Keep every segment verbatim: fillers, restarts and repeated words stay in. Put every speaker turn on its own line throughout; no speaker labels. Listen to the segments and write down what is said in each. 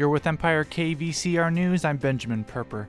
You're with Empire K V C R News. I'm Benjamin Perper.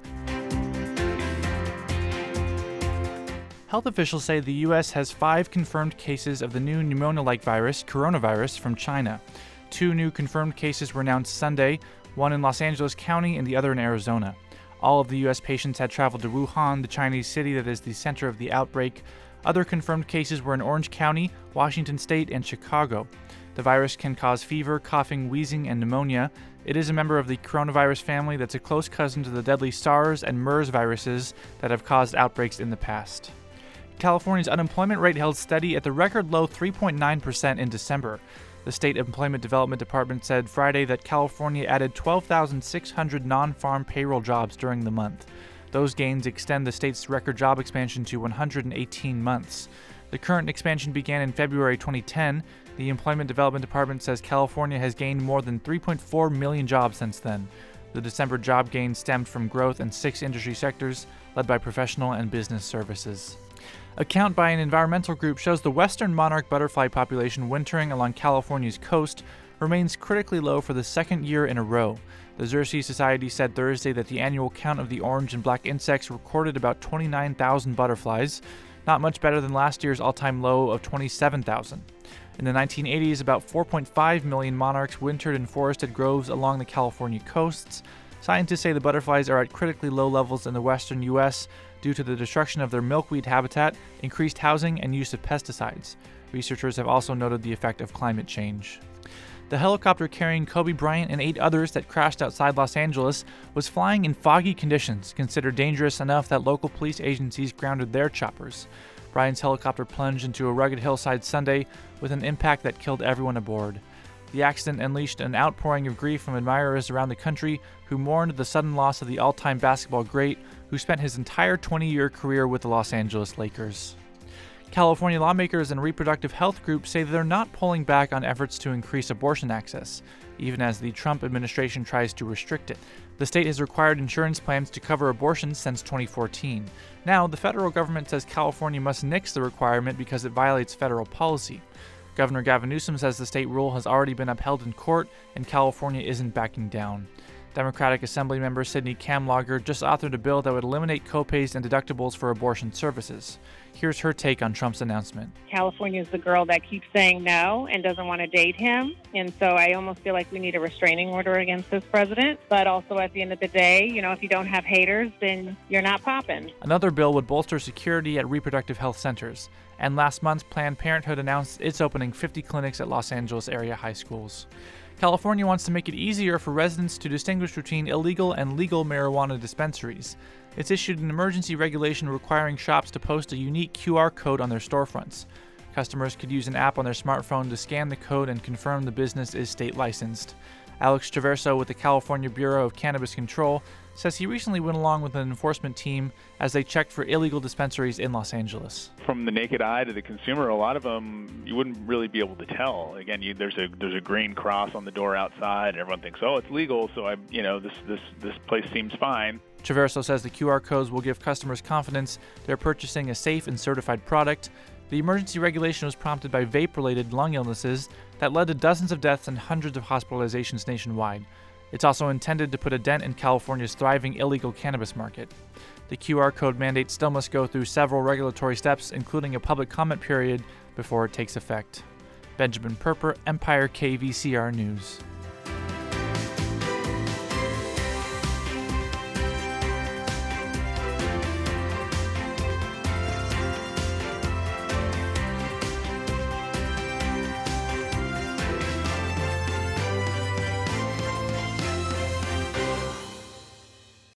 Health officials say the U S has five confirmed cases of the new pneumonia-like virus, coronavirus, from China. Two new confirmed cases were announced Sunday, one in Los Angeles County and the other in Arizona. All of the U S patients had traveled to Wuhan, the Chinese city that is the center of the outbreak. Other confirmed cases were in Orange County, Washington State, and Chicago. The virus can cause fever, coughing, wheezing, and pneumonia. It is a member of the coronavirus family that's a close cousin to the deadly SARS and MERS viruses that have caused outbreaks in the past. California's unemployment rate held steady at the record low three point nine percent in December. The State Employment Development Department said Friday that California added twelve thousand six hundred non-farm payroll jobs during the month. Those gains extend the state's record job expansion to one hundred eighteen months. The current expansion began in February twenty ten. The Employment Development Department says California has gained more than three point four million jobs since then. The December job gain stemmed from growth in six industry sectors, led by professional and business services. A count by an environmental group shows the western monarch butterfly population wintering along California's coast remains critically low for the second year in a row. The Xerces Society said Thursday that the annual count of the orange and black insects recorded about twenty-nine thousand butterflies, not much better than last year's all-time low of twenty-seven thousand. In the nineteen eighties, about four point five million monarchs wintered in forested groves along the California coasts. Scientists say the butterflies are at critically low levels in the western U S due to the destruction of their milkweed habitat, increased housing, and use of pesticides. Researchers have also noted the effect of climate change. The helicopter carrying Kobe Bryant and eight others that crashed outside Los Angeles was flying in foggy conditions, considered dangerous enough that local police agencies grounded their choppers. Bryant's helicopter plunged into a rugged hillside Sunday with an impact that killed everyone aboard. The accident unleashed an outpouring of grief from admirers around the country who mourned the sudden loss of the all-time basketball great who spent his entire twenty-year career with the Los Angeles Lakers. California lawmakers and reproductive health groups say they're not pulling back on efforts to increase abortion access, even as the Trump administration tries to restrict it. The state has required insurance plans to cover abortions since twenty fourteen. Now, the federal government says California must nix the requirement because it violates federal policy. Governor Gavin Newsom says the state rule has already been upheld in court and California isn't backing down. Democratic Assembly member Sidney Kamlager just authored a bill that would eliminate copays and deductibles for abortion services. Here's her take on Trump's announcement.
California is the girl that keeps saying no and doesn't want to date him. And so I almost feel like we need a restraining order against this president. But also at the end of the day, you know, if you don't have haters, then you're not popping.
Another bill would bolster security at reproductive health centers. And last month, Planned Parenthood announced it's opening fifty clinics at Los Angeles area high schools. California wants to make it easier for residents to distinguish between illegal and legal marijuana dispensaries. It's issued an emergency regulation requiring shops to post a unique Q R code on their storefronts. Customers could use an app on their smartphone to scan the code and confirm the business is state licensed. Alex Traverso with the California Bureau of Cannabis Control says he recently went along with an enforcement team as they checked for illegal dispensaries in Los Angeles.
From the naked eye to the consumer, a lot of them you wouldn't really be able to tell. Again, you, there's a there's a green cross on the door outside, and everyone thinks, oh, it's legal, so I, you know, this this this place seems fine.
Traverso says the Q R codes will give customers confidence they're purchasing a safe and certified product. The emergency regulation was prompted by vape-related lung illnesses that led to dozens of deaths and hundreds of hospitalizations nationwide. It's also intended to put a dent in California's thriving illegal cannabis market. The Q R code mandate still must go through several regulatory steps, including a public comment period, before it takes effect. Benjamin Perper, Empire K V C R News.